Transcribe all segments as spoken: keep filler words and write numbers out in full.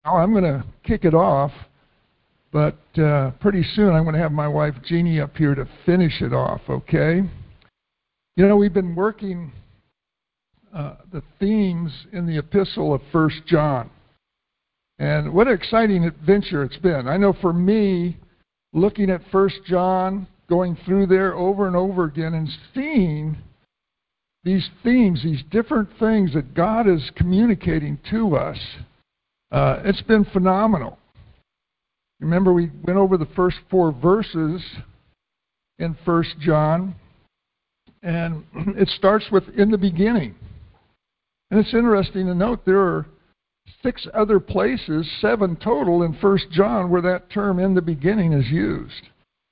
I'm going to kick it off, but uh, pretty soon I'm going to have my wife Jeannie up here to finish it off, okay? You know, we've been working uh, the themes in the epistle of First John. And what an exciting adventure it's been. I know for me, looking at First John, going through there over and over again and seeing these themes, these different things that God is communicating to us, uh, it's been phenomenal. Remember, we went over the first four verses in First John, and it starts with in the beginning. And it's interesting to note there are six other places, seven total in First John, where that term in the beginning is used.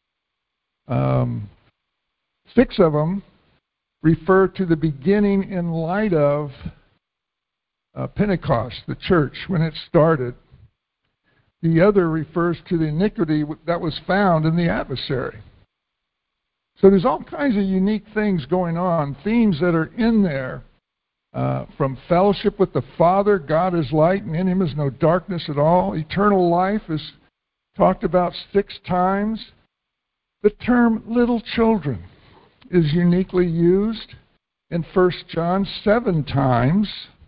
Um, six of them refer to the beginning in light of uh, Pentecost, the church, when it started. The other refers to the iniquity that was found in the adversary. So there's all kinds of unique things going on, themes that are in there. Uh, from fellowship with the Father, God is light, and in Him is no darkness at all. Eternal life is talked about six times. The term little children is uniquely used in First John seven times.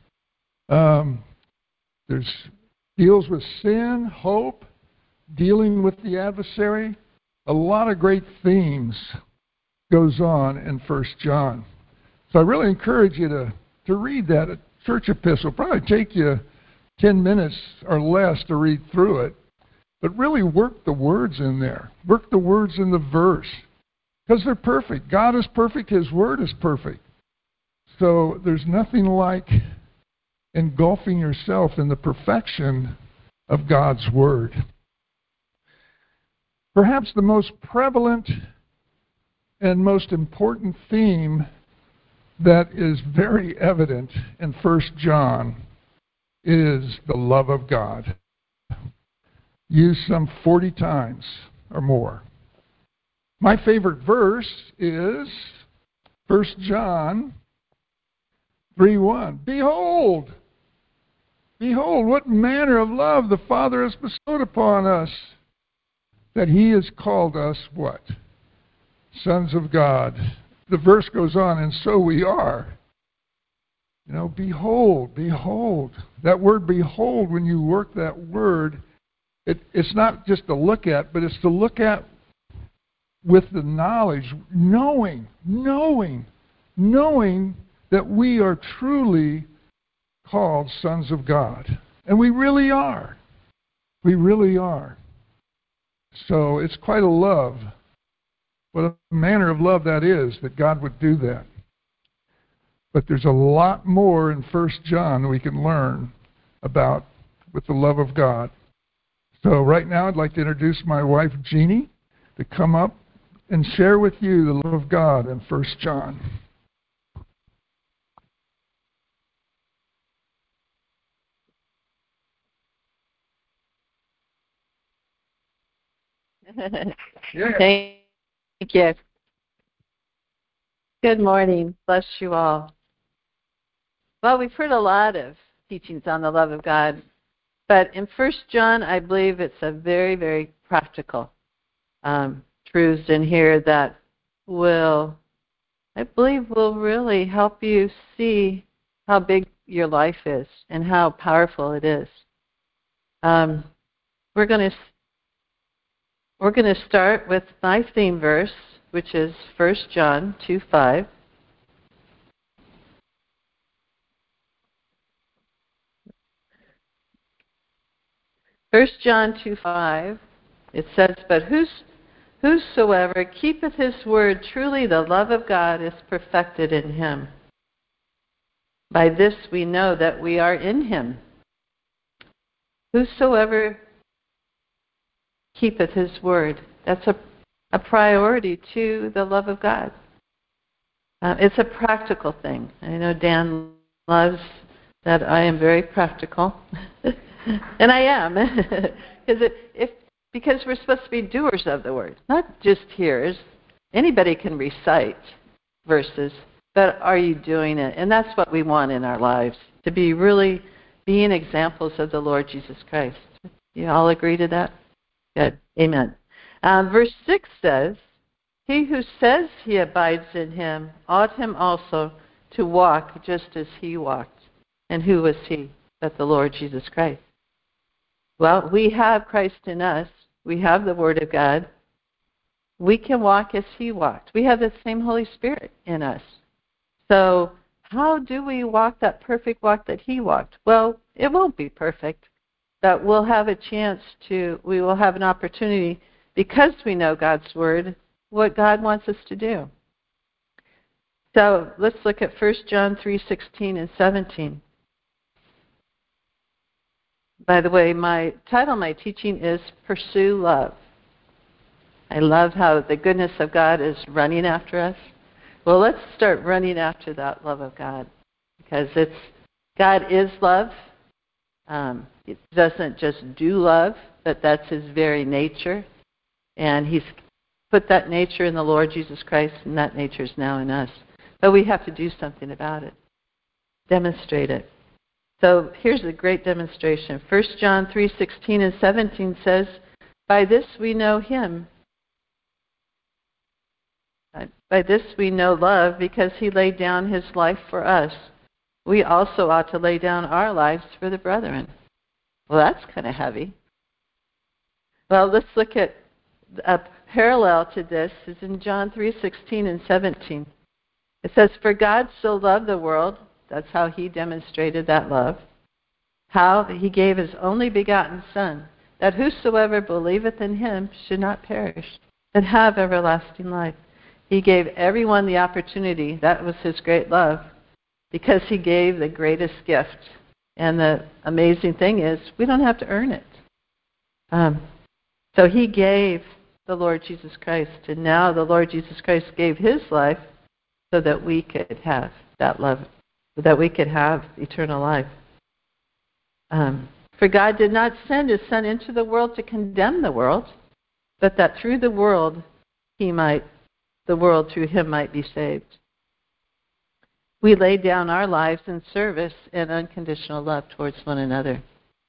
Um, there's deals with sin, hope, dealing with the adversary. A lot of great themes goes on in First John. So I really encourage you to to read that a church epistle. It'll probably take you ten minutes or less to read through it, but really work the words in there. Work the words in the verse, because they're perfect. God is perfect. His word is perfect. So there's nothing like engulfing yourself in the perfection of God's word. Perhaps the most prevalent and most important theme that is very evident in First John is the love of God, used some forty times or more. My favorite verse is First John three one. Behold, behold, what manner of love the Father has bestowed upon us, that He has called us what? Sons of God. The verse goes on, and so we are. You know, behold, behold. That word behold, when you work that word, it, it's not just to look at, but it's to look at with the knowledge, knowing, knowing, knowing that we are truly called sons of God. And we really are. We really are. So it's quite a love. What a manner of love that is, that God would do that. But there's a lot more in First John we can learn about with the love of God. So right now I'd like to introduce my wife, Jeannie, to come up and share with you the love of God in First John. Yeah. Thank you. Good morning. Bless you all. Well, we've heard a lot of teachings on the love of God, but in First John, I believe it's a very, very practical um, truths in here that will, I believe, will really help you see how big your life is and how powerful it is. Um, we're going to we're going to start with my theme verse, which is First John two five. First John two five, it says, But whos, whosoever keepeth his word, truly the love of God is perfected in him. By this we know that we are in him. Whosoever keepeth his word. That's a, a priority to the love of God. Uh, it's a practical thing. I know Dan loves that I am very practical. And I am. Because if because we're supposed to be doers of the word, not just hearers. Anybody can recite verses, but are you doing it? And that's what we want in our lives, to be really being examples of the Lord Jesus Christ. You all agree to that? Good. Amen. Um, verse six says, he who says he abides in him ought him also to walk just as he walked. And who was he but the Lord Jesus Christ? Well, we have Christ in us. We have the Word of God. We can walk as he walked. We have the same Holy Spirit in us. So how do we walk that perfect walk that he walked? Well, it won't be perfect, but we'll have a chance to, we will have an opportunity, because we know God's Word, what God wants us to do. So let's look at First John three sixteen and seventeen. By the way, my title, my teaching is Pursue Love. I love how the goodness of God is running after us. Well, let's start running after that love of God, because it's God is love. Um, it doesn't just do love, but that's his very nature. And he's put that nature in the Lord Jesus Christ, and that nature is now in us. But we have to do something about it, demonstrate it. So here's a great demonstration. First John three sixteen and seventeen says, by this we know him. By this we know love, because he laid down his life for us. We also ought to lay down our lives for the brethren. Well, that's kind of heavy. Well, let's look at a parallel to this is in John three sixteen and seventeen. It says, for God so loved the world, that's how he demonstrated that love, how he gave his only begotten Son, that whosoever believeth in him should not perish, but have everlasting life. He gave everyone the opportunity. That was his great love, because he gave the greatest gift. And the amazing thing is, we don't have to earn it. Um, so he gave the Lord Jesus Christ, and now the Lord Jesus Christ gave his life so that we could have that love, that we could have eternal life. Um, for God did not send his Son into the world to condemn the world, but that through the world he might, the world through him might be saved. We laid down our lives in service and unconditional love towards one another.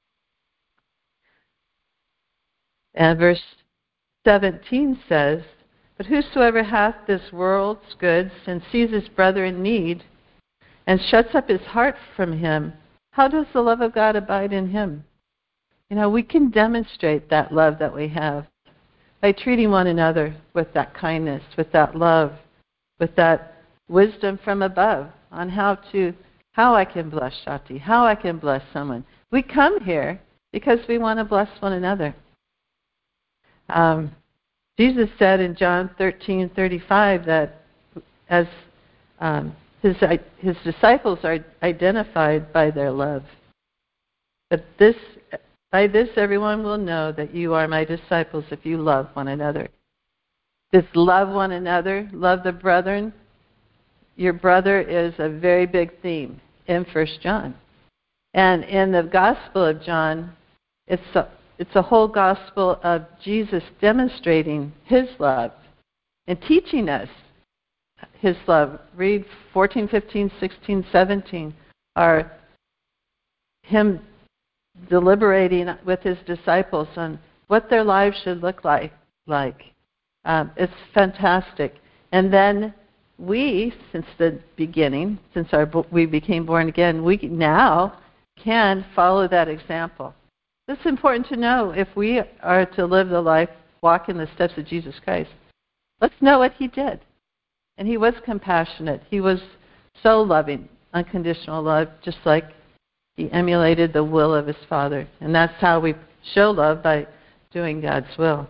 And verse seventeen says, but whosoever hath this world's goods and sees his brother in need and shuts up his heart from him, how does the love of God abide in him? You know, we can demonstrate that love that we have by treating one another with that kindness, with that love, with that wisdom from above on how to, how I can bless Shati, how I can bless someone. We come here because we want to bless one another. Um, Jesus said in John thirteen thirty-five that as um, his his disciples are identified by their love. But this, by this everyone will know that you are my disciples if you love one another. This love one another, love the brethren. Your brother is a very big theme in First John. And in the Gospel of John, it's a, it's a whole gospel of Jesus demonstrating his love and teaching us his love. Read fourteen, fifteen, sixteen, seventeen are him deliberating with his disciples on what their lives should look like. like. Um, it's fantastic. And then we, since the beginning, since our, we became born again, we now can follow that example. It's important to know if we are to live the life, walk in the steps of Jesus Christ. Let's know what he did. And he was compassionate. He was so loving, unconditional love, just like he emulated the will of his Father. And that's how we show love, by doing God's will.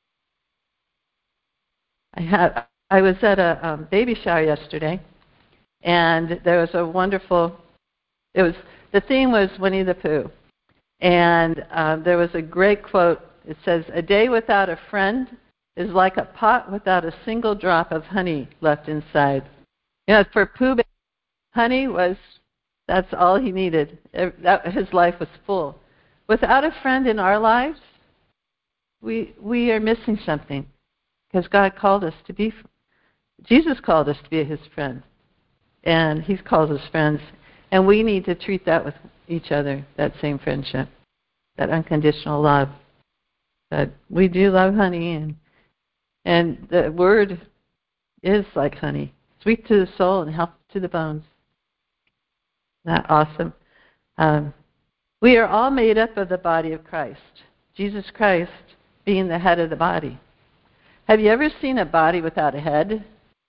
I had I was at a um, baby shower yesterday, and there was a wonderful, it was, the theme was Winnie the Pooh. And um, there was a great quote. It says, a day without a friend is like a pot without a single drop of honey left inside. You know, for Pooh, honey was, that's all he needed. That, his life was full. Without a friend in our lives, we we are missing something, because God called us to be, Jesus called us to be his friend, and he's called us friends, and we need to treat that with each other that same friendship, that unconditional love. That we do love honey, and and the word is like honey, sweet to the soul and health to the bones. Isn't that awesome? Um, we are all made up of the body of Christ, Jesus Christ being the head of the body. Have you ever seen a body without a head?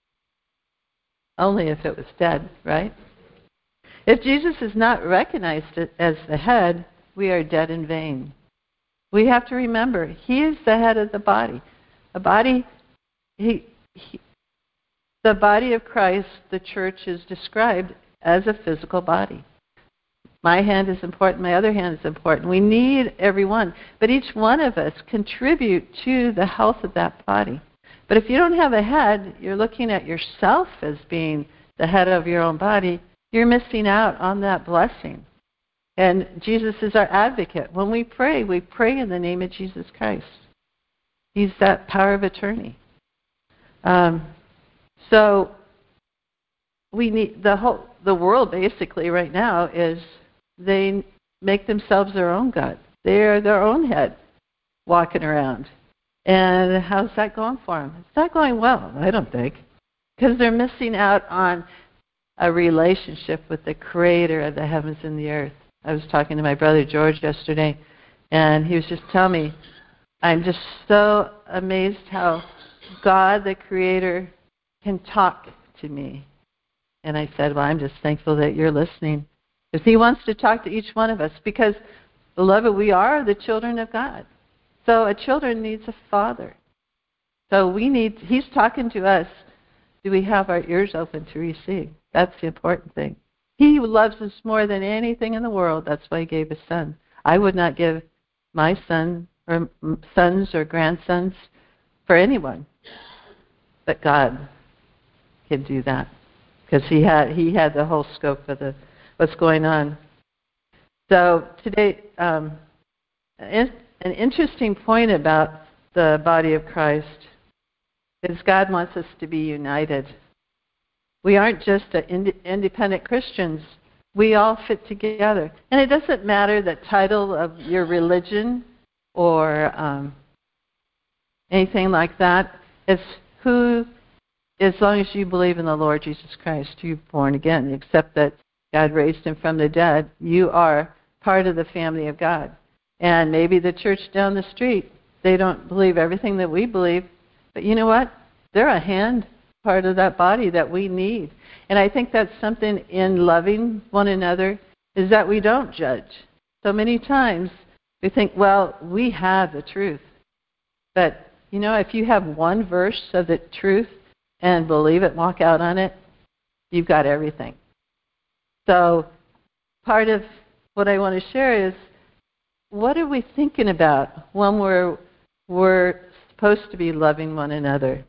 Only if it was dead, right? If Jesus is not recognized as the head, we are dead in vain. We have to remember, he is the head of the body. A body, he, he, the body of Christ, the church, is described as a physical body. My hand is important, my other hand is important. We need everyone, but each one of us contribute to the health of that body. But if you don't have a head, you're looking at yourself as being the head of your own body, you're missing out on that blessing. And Jesus is our advocate. When we pray, we pray in the name of Jesus Christ. He's that power of attorney. Um, so we need the whole the world basically right now is they make themselves their own God. They are their own head walking around. And how's that going for them? It's not going well, I don't think, because they're missing out on a relationship with the Creator of the heavens and the earth. I was talking to my brother George yesterday, and he was just telling me, I'm just so amazed how God, the Creator, can talk to me. And I said, well, I'm just thankful that you're listening. Because he wants to talk to each one of us, because, beloved, we are the children of God. So a children needs a father. So we need, he's talking to us. Do we have our ears open to receive? That's the important thing. He loves us more than anything in the world. That's why he gave his son. I would not give my son or sons or grandsons for anyone. But God can do that, because he had he had the whole scope of the what's going on. So today, um, an interesting point about the body of Christ is God wants us to be united. We aren't just ind- independent Christians. We all fit together. And it doesn't matter the title of your religion or um, anything like that. It's who, as long as you believe in the Lord Jesus Christ, you're born again. Except that God raised him from the dead, you are part of the family of God. And maybe the church down the street, they don't believe everything that we believe. But you know what? They're a hand part of that body that we need. And I think that's something in loving one another, is that we don't judge. So many times we think, well, we have the truth. But, you know, if you have one verse of the truth and believe it, walk out on it, you've got everything. So part of what I want to share is, what are we thinking about when we're, we're supposed to be loving one another?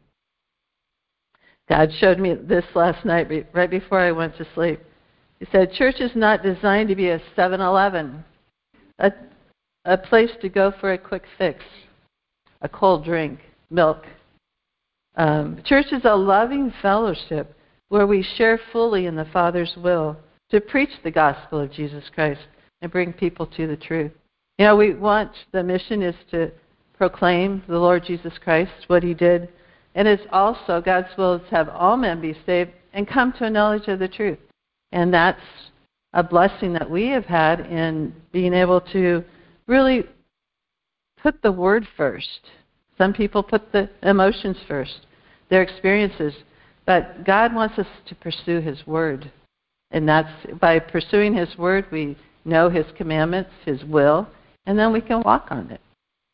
God showed me this last night, right before I went to sleep. He said, church is not designed to be a seven eleven, a, a place to go for a quick fix, a cold drink, milk. Um, church is a loving fellowship where we share fully in the Father's will to preach the gospel of Jesus Christ and bring people to the truth. You know, we want, the mission is to proclaim the Lord Jesus Christ, what he did. And it's also, God's will is to have all men be saved and come to a knowledge of the truth. And that's a blessing that we have had in being able to really put the word first. Some people put the emotions first, their experiences. But God wants us to pursue his word. And that's, by pursuing his word, we know his commandments, his will, and then we can walk on it.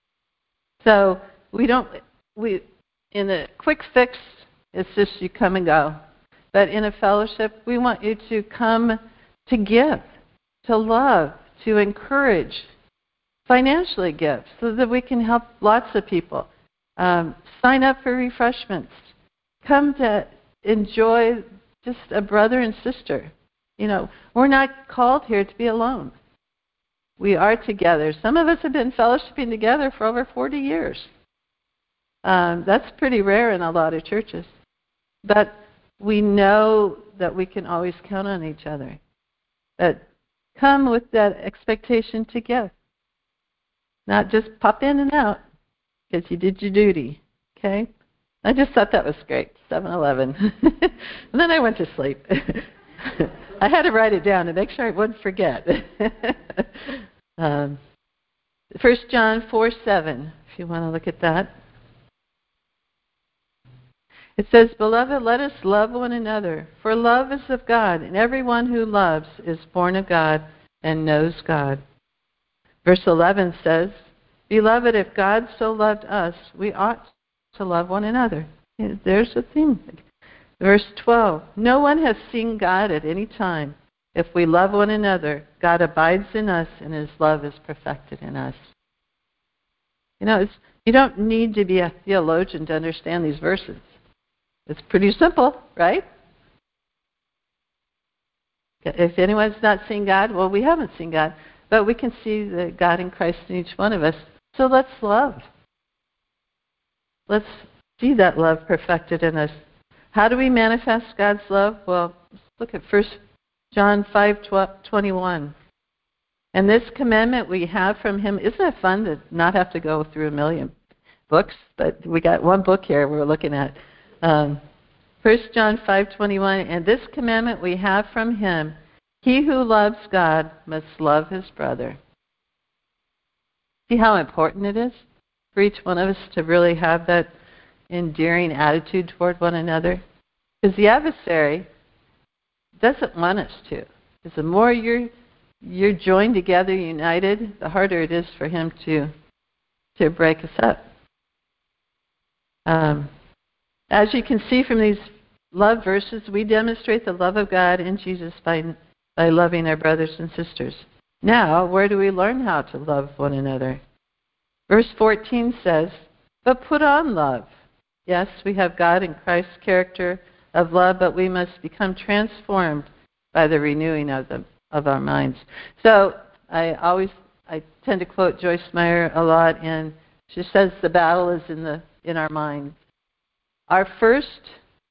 So we don't, we, in a quick fix, it's just you come and go. But in a fellowship, we want you to come to give, to love, to encourage, financially give, so that we can help lots of people. Um, sign up for refreshments. Come to enjoy just a brother and sister. You know, we're not called here to be alone. We are together. Some of us have been fellowshipping together for over forty years. Um, that's pretty rare in a lot of churches. But we know that we can always count on each other. But come with that expectation to give. Not just pop in and out because you did your duty. Okay? I just thought that was great. seven eleven. And then I went to sleep. I had to write it down to make sure I wouldn't forget. um, First John four seven, if you want to look at that. It says, "Beloved, let us love one another, for love is of God, and everyone who loves is born of God and knows God." Verse eleven says, "Beloved, if God so loved us, we ought to love one another." There's the theme. Verse twelve, "No one has seen God at any time. If we love one another, God abides in us, and his love is perfected in us." You know, it's, you don't need to be a theologian to understand these verses. It's pretty simple, right? If anyone's not seen God, well, we haven't seen God, but we can see the God in Christ in each one of us. So let's love. Let's see that love perfected in us. How do we manifest God's love? Well, let's look at First John five twenty-one. "And this commandment we have from him," isn't it fun to not have to go through a million books? But we got one book here we're looking at. Um, First John five twenty-one, "And this commandment we have from him, he who loves God must love his brother." See how important it is for each one of us to really have that endearing attitude toward one another? Because the adversary doesn't want us to. Because the more you're you're joined together, united, the harder it is for him to to break us up. Um, as you can see from these love verses, we demonstrate the love of God in Jesus by by loving our brothers and sisters. Now, where do we learn how to love one another? Verse fourteen says, "But put on love." Yes, we have God and Christ's character of love, but we must become transformed by the renewing of them of our minds. So I always I tend to quote Joyce Meyer a lot, and she says the battle is in the in our minds. Our first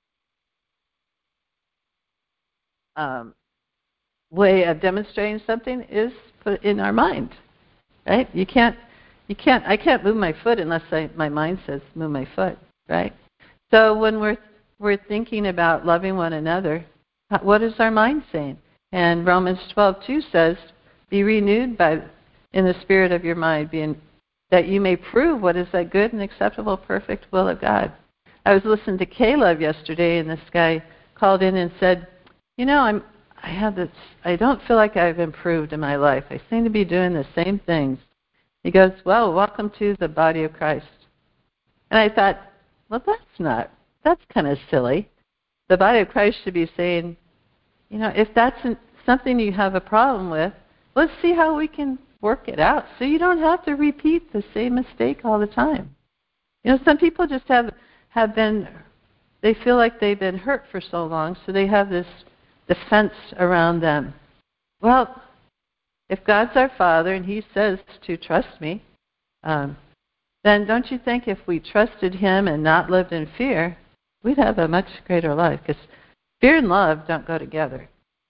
um, way of demonstrating something is put in our mind, right? You can't you can't I can't move my foot unless I, my mind says move my foot, right? So when we're we're thinking about loving one another, what is our mind saying? And Romans twelve two says, "Be renewed by in the spirit of your mind, being that you may prove what is that good and acceptable, perfect will of God." I was listening to Caleb yesterday, and this guy called in and said, "You know, I'm I have this. I don't feel like I've improved in my life. I seem to be doing the same things." He goes, "Well, welcome to the body of Christ." And I thought, well, that's not. That's kind of silly. The body of Christ should be saying, you know, if that's something you have a problem with, let's see how we can work it out so you don't have to repeat the same mistake all the time. You know, some people just have have been, they feel like they've been hurt for so long, so they have this defense around them. Well, if God's our Father and he says to trust me, um, then don't you think if we trusted him and not lived in fear, we'd have a much greater life? Because fear and love don't go together.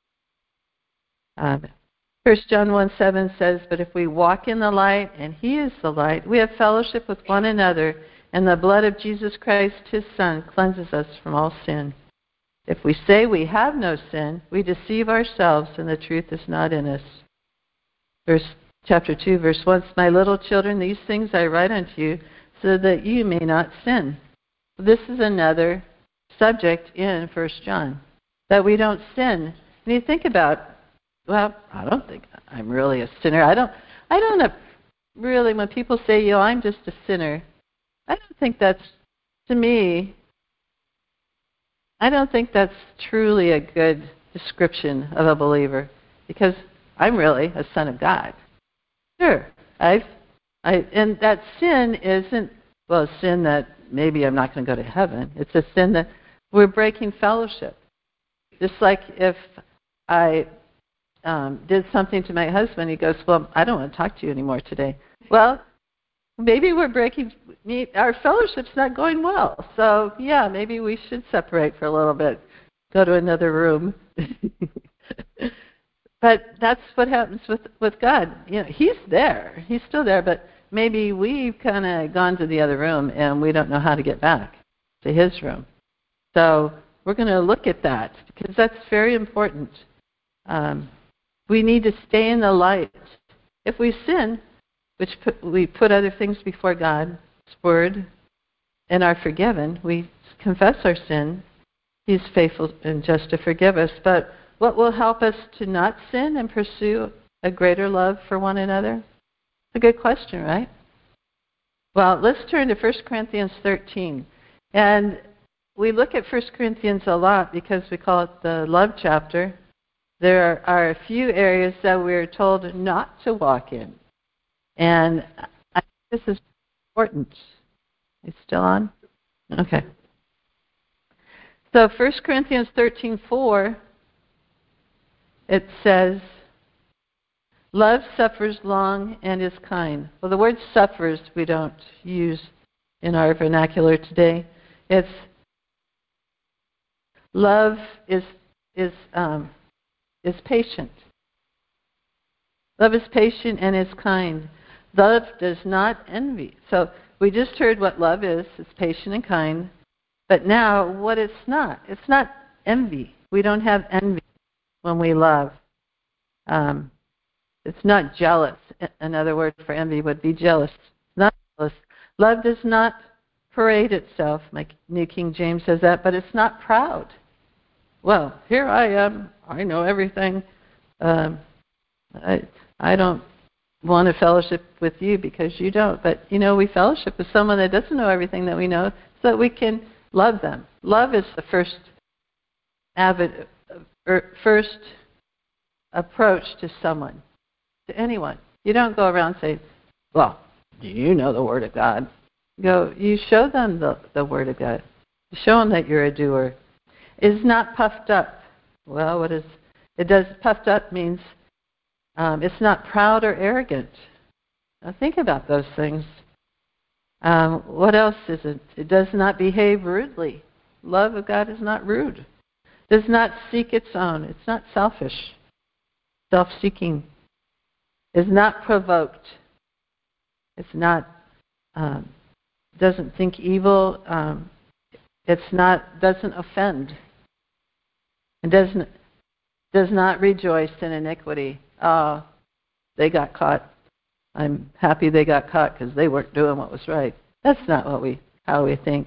Um, First John one seven says, "But if we walk in the light, and he is the light, we have fellowship with one another, and the blood of Jesus Christ, his Son, cleanses us from all sin. If we say we have no sin, we deceive ourselves, and the truth is not in us." Verse chapter two, verse one, "My little children, these things I write unto you, so that you may not sin." This is another subject in First John, that we don't sin. And you think about, well, I don't think I'm really a sinner. I don't, I don't really, when people say, you know, I'm just a sinner, I don't think that's, to me, I don't think that's truly a good description of a believer, because I'm really a son of God. Sure, I've, I, and that sin isn't, well, a sin that maybe I'm not going to go to heaven. It's a sin that we're breaking fellowship. Just like if I um, did something to my husband, he goes, well, I don't want to talk to you anymore today. Well, maybe we're breaking, our fellowship's not going well. So, yeah, maybe we should separate for a little bit, go to another room. But that's what happens with, with God. You know, He's there. He's still there, but maybe we've kind of gone to the other room and we don't know how to get back to His room. So we're going to look at that because that's very important. Um, we need to stay in the light. If we sin, which put, we put other things before God's Word and are forgiven, we confess our sin, He's faithful and just to forgive us. But what will help us to not sin and pursue a greater love for one another? It's a good question, right? Well, let's turn to First Corinthians thirteen. And we look at First Corinthians a lot because we call it the love chapter. There are a few areas that we're told not to walk in. And I think this is important. Is it still on? Okay. So First Corinthians thirteen four, it says, love suffers long and is kind. Well, the word suffers we don't use in our vernacular today. It's love is is um, is patient. Love is patient and is kind. Love does not envy. So we just heard what love is. It's patient and kind. But now what it's not. It's not envy. We don't have envy when we love. Um, it's not jealous. Another word for envy would be jealous. It's not jealous. Love does not parade itself. My New King James says that, but it's not proud. Well, here I am. I know everything. Um, I I don't want to fellowship with you because you don't. But, you know, we fellowship with someone that doesn't know everything that we know so that we can love them. Love is the first avid, er, first approach to someone, to anyone. You don't go around saying, well, you know the Word of God. You go, you show them the, the Word of God. You show them that you're a doer. Is not puffed up. Well, what is it? Does puffed up means um, it's not proud or arrogant. Now think about those things. Um, what else is it? It does not behave rudely. Love of God is not rude. Does not seek its own. It's not selfish. Self-seeking. Is not provoked. It's not. Um, doesn't think evil. Um, it's not. Doesn't offend. And doesn't does not rejoice in iniquity. Oh, they got caught. I'm happy they got caught because they weren't doing what was right. That's not what we how we think.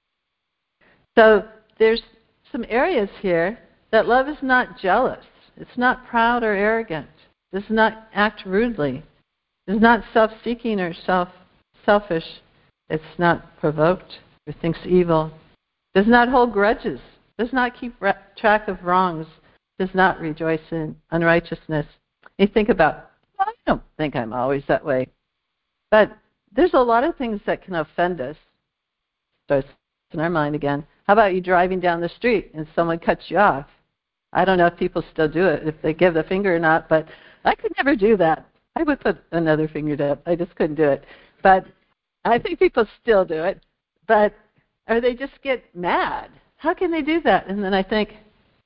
So there's some areas here that love is not jealous. It's not proud or arrogant. Does not act rudely. Is not self-seeking or self selfish. It's not provoked or thinks evil. Does not hold grudges. Does not keep ra- track of wrongs. Does not rejoice in unrighteousness. You think about, well, I don't think I'm always that way. But there's a lot of things that can offend us. Starts in our mind again. How about you driving down the street and someone cuts you off? I don't know if people still do it, if they give the finger or not, but I could never do that. I would put another finger down. I just couldn't do it. But I think people still do it. But or they just get mad. How can they do that? And then I think,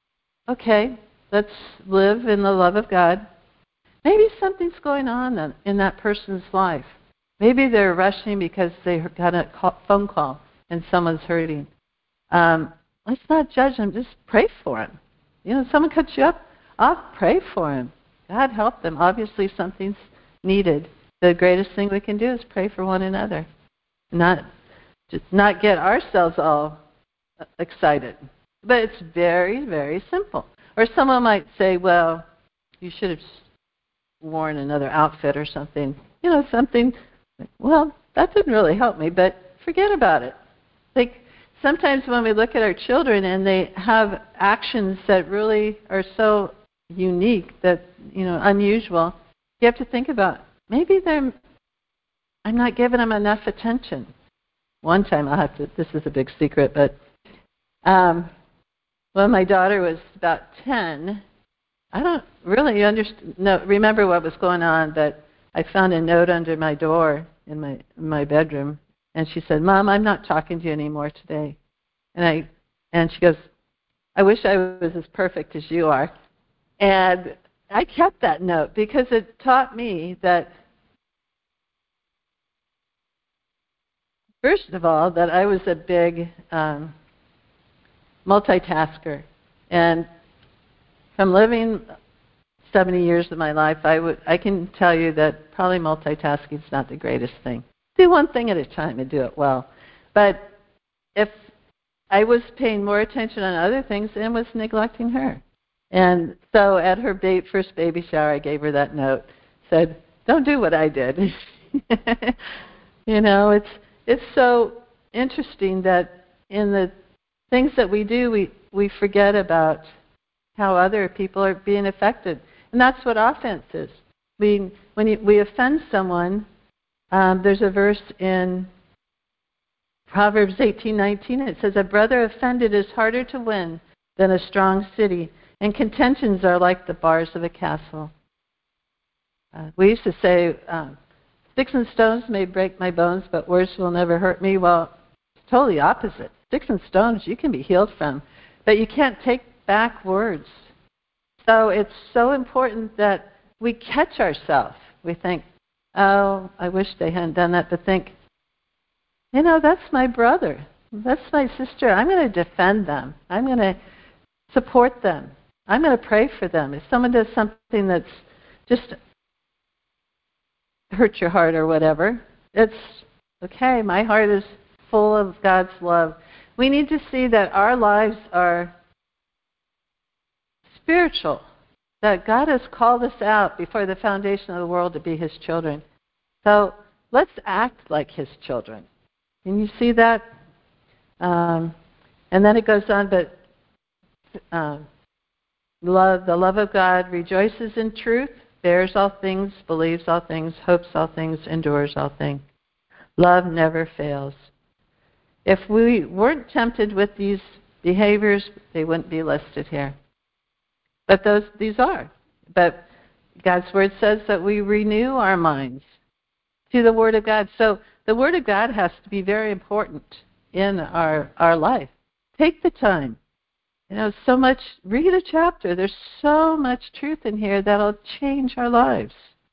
okay, let's live in the love of God. Maybe something's going on in that person's life. Maybe they're rushing because they got a call, phone call and someone's hurting. Um, let's not judge them. Just pray for them. You know, someone cuts you up, I'll pray for them. God help them. Obviously something's needed. The greatest thing we can do is pray for one another. Not, just not get ourselves all excited. But it's very, very simple. Or someone might say, well, you should have worn another outfit or something. You know, something, well, that didn't really help me, but forget about it. Like, sometimes when we look at our children and they have actions that really are so unique, that, you know, unusual, you have to think about, maybe they're, I'm not giving them enough attention. One time I'll have to, this is a big secret, but um, when my daughter was about ten, I don't really understand, no, remember what was going on, but I found a note under my door in my in my bedroom, and she said, Mom, I'm not talking to you anymore today. And I and she goes, I wish I was as perfect as you are. And I kept that note because it taught me that, first of all, that I was a big um, multitasker. And from living seventy years of my life, I would I can tell you that probably multitasking is not the greatest thing. Do one thing at a time and do it well. But if I was paying more attention on other things and was neglecting her. And so at her ba- first baby shower, I gave her that note. Said, don't do what I did. You know, it's it's so interesting that in the things that we do, we, we forget about how other people are being affected. And that's what offense is. We, when you, we offend someone, um, there's a verse in Proverbs eighteen nineteen. It says, a brother offended is harder to win than a strong city, and contentions are like the bars of a castle. Uh, we used to say, um, sticks and stones may break my bones, but words will never hurt me. Well, it's totally opposite. Sticks and stones you can be healed from, but you can't take back words. So it's so important that we catch ourselves. We think, oh, I wish they hadn't done that, but think, you know, that's my brother. That's my sister. I'm going to defend them. I'm going to support them. I'm going to pray for them. If someone does something that's just hurt your heart or whatever, it's okay. My heart is full of God's love. We need to see that our lives are spiritual, that God has called us out before the foundation of the world to be His children. So let's act like His children. Can you see that? Um, and then it goes on, but uh, love, the love of God rejoices in truth, bears all things, believes all things, hopes all things, endures all things. Love never fails. If we weren't tempted with these behaviors, they wouldn't be listed here. But those these are. But God's Word says that we renew our minds to the Word of God. So the Word of God has to be very important in our, our life. Take the time. You know, so much, read a chapter. There's so much truth in here that'll change our lives.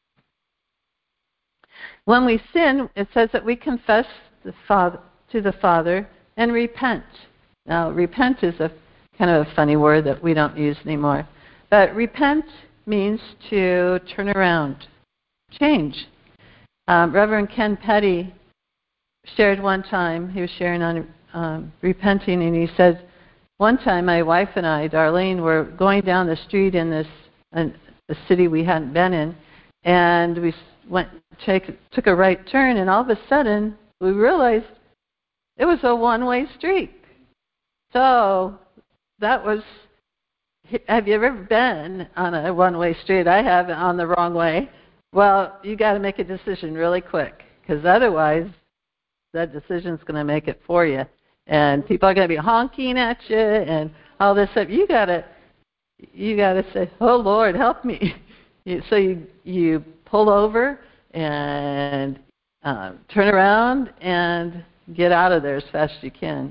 When we sin, it says that we confess the Father, to the Father and repent. Now, repent is a kind of a funny word that we don't use anymore. But repent means to turn around, change. Um, Reverend Ken Petty shared one time, he was sharing on um, repenting, and he said, one time my wife and I, Darlene, were going down the street in this uh, a city we hadn't been in, and we went take, took a right turn, and all of a sudden we realized it was a one-way street. So that was, have you ever been on a one-way street? I have, on the wrong way. Well, you got to make a decision really quick, because otherwise that decision's going to make it for you. And people are going to be honking at you and all this stuff. You got to you got to say, oh, Lord, help me. So you, you pull over and uh, turn around and get out of there as fast as you can.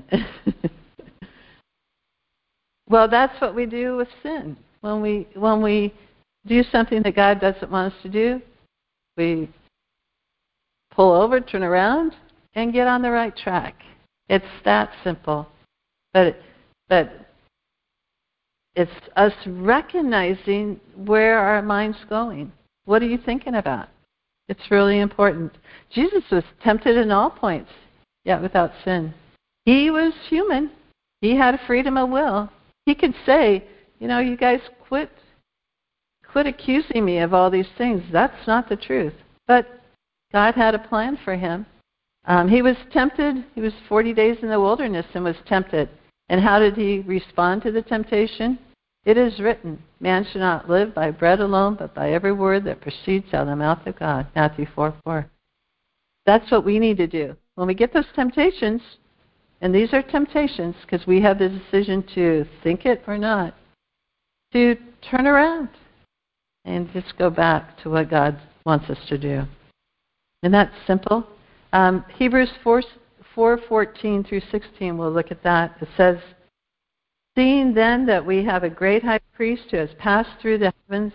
Well, that's what we do with sin. When we when we do something that God doesn't want us to do, we pull over, turn around, and get on the right track. It's that simple. But but it's us recognizing where our mind's going. What are you thinking about? It's really important. Jesus was tempted in all points, yet without sin. He was human. He had a freedom of will. He could say, you know, you guys quit quit accusing me of all these things. That's not the truth. But God had a plan for him. Um, he was tempted. He was forty days in the wilderness and was tempted. And how did he respond to the temptation? It is written, man shall not live by bread alone, but by every word that proceeds out of the mouth of God. Matthew four four. That's what we need to do. When we get those temptations, and these are temptations because we have the decision to think it or not, to turn around and just go back to what God wants us to do. And that's simple. Um, Hebrews four fourteen through sixteen, we'll look at that. It says, seeing then that we have a great high priest who has passed through the heavens,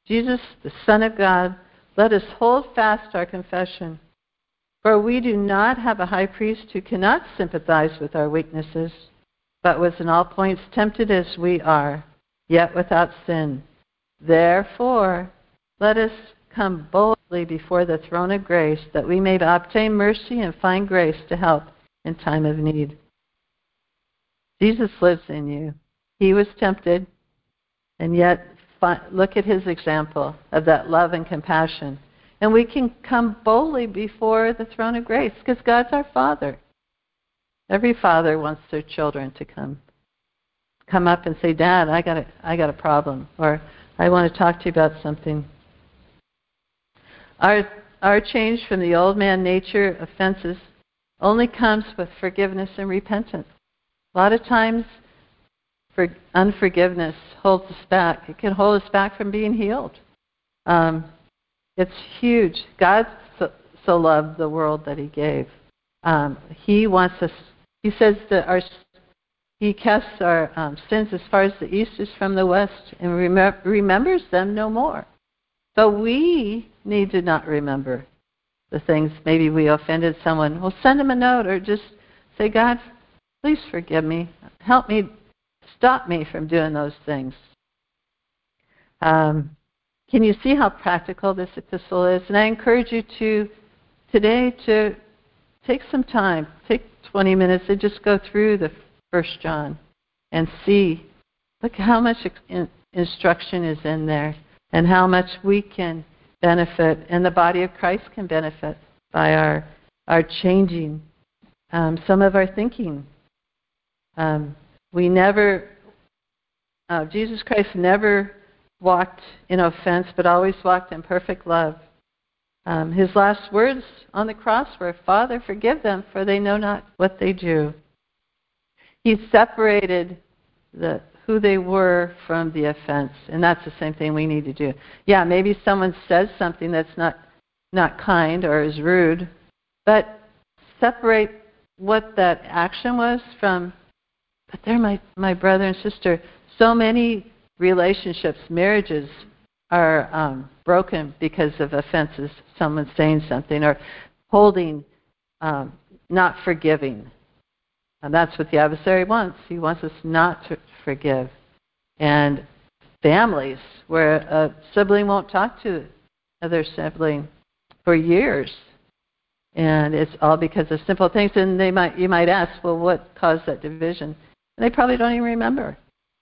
Jesus, the Son of God, let us hold fast our confession. For we do not have a high priest who cannot sympathize with our weaknesses, but was in all points tempted as we are, yet without sin. Therefore, let us come boldly before the throne of grace, that we may obtain mercy and find grace to help in time of need. Jesus lives in you. He was tempted, and yet look at his example of that love and compassion. And we can come boldly before the throne of grace because God's our Father. Every father wants their children to come come up and say, Dad, I got a, I got a problem, or I want to talk to you about something. Our, our change from the old man nature offenses only comes with forgiveness and repentance. A lot of times, for unforgiveness holds us back. It can hold us back from being healed. Um, it's huge. God so, so loved the world that He gave. Um, he wants us. He says that our He casts our um, sins as far as the east is from the west, and rem- remembers them no more. So we need to not remember the things. Maybe we offended someone. Well, send them a note, or just say, God, please forgive me. Help me. Stop me from doing those things. Um, can you see how practical this epistle is? And I encourage you to today to take some time, take twenty minutes, and just go through the First John and see, look how much in, instruction is in there, and how much we can benefit, and the body of Christ can benefit by our our changing um, some of our thinking. Um, we never, uh, Jesus Christ never walked in offense, but always walked in perfect love. Um, his last words on the cross were, Father, forgive them, for they know not what they do. He separated the who they were from the offense, and that's the same thing we need to do. Yeah, maybe someone says something that's not, not kind or is rude, but separate what that action was from, but they're my, my brother and sister. So many relationships, marriages, are um, broken because of offenses, someone saying something, or holding, um, not forgiving. And that's what the adversary wants. He wants us not to forgive. And families where a sibling won't talk to other sibling for years. And it's all because of simple things. And they might, you might ask, well, what caused that division? And they probably don't even remember.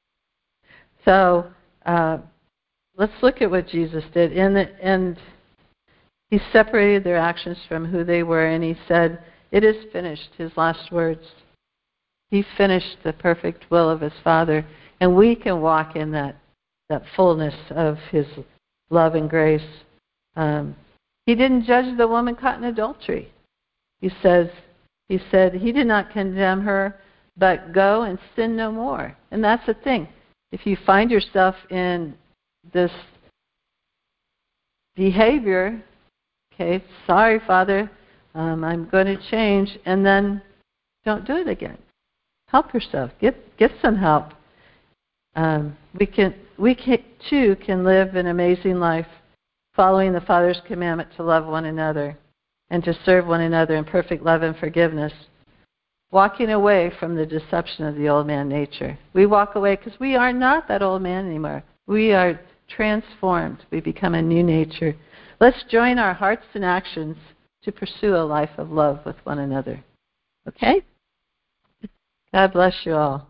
So uh, let's look at what Jesus did. And, and he separated their actions from who they were, and he said, it is finished, his last words. He finished the perfect will of his Father, and we can walk in that, that fullness of his love and grace. Um, he didn't judge the woman caught in adultery. He says, he said, he did not condemn her, but go and sin no more. And that's the thing. If you find yourself in this behavior, okay, sorry, Father, um, I'm going to change, and then don't do it again. Help yourself. Get get some help. Um, we can we can, too can live an amazing life, following the Father's commandment to love one another and to serve one another in perfect love and forgiveness, walking away from the deception of the old man nature. We walk away because we are not that old man anymore. We are transformed. We become a new nature. Let's join our hearts and actions to pursue a life of love with one another. Okay? God bless you all.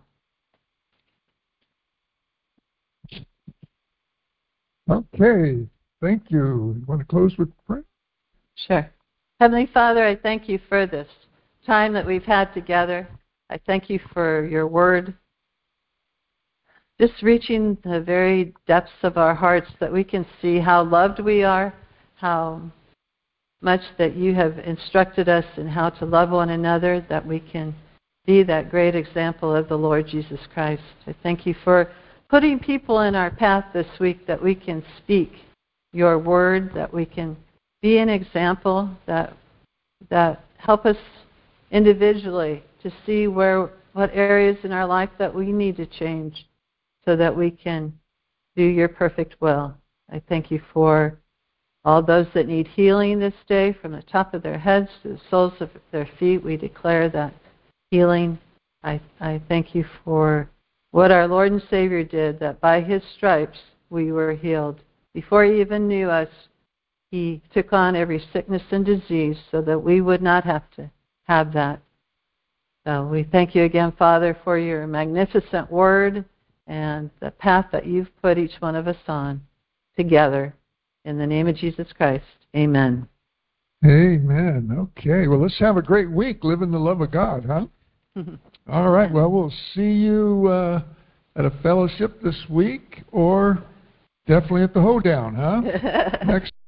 Okay, thank you. You want to close with prayer? Sure. Heavenly Father, I thank you for this time that we've had together. I thank you for your word, just reaching the very depths of our hearts, that we can see how loved we are, how much that you have instructed us in how to love one another, that we can be that great example of the Lord Jesus Christ. I thank you for putting people in our path this week that we can speak your word, that we can be an example, that that help us individually to see where what areas in our life that we need to change so that we can do your perfect will. I thank you for all those that need healing this day, from the top of their heads to the soles of their feet. We declare that healing. I, I thank you for what our Lord and Savior did, that by his stripes we were healed. Before he even knew us, he took on every sickness and disease so that we would not have to have that. So we thank you again, Father, for your magnificent word and the path that you've put each one of us on together. In the name of Jesus Christ, amen. Amen. Okay, well, let's have a great week living the love of God, huh? All right, well, we'll see you uh, at a fellowship this week, or definitely at the hoedown, huh? Next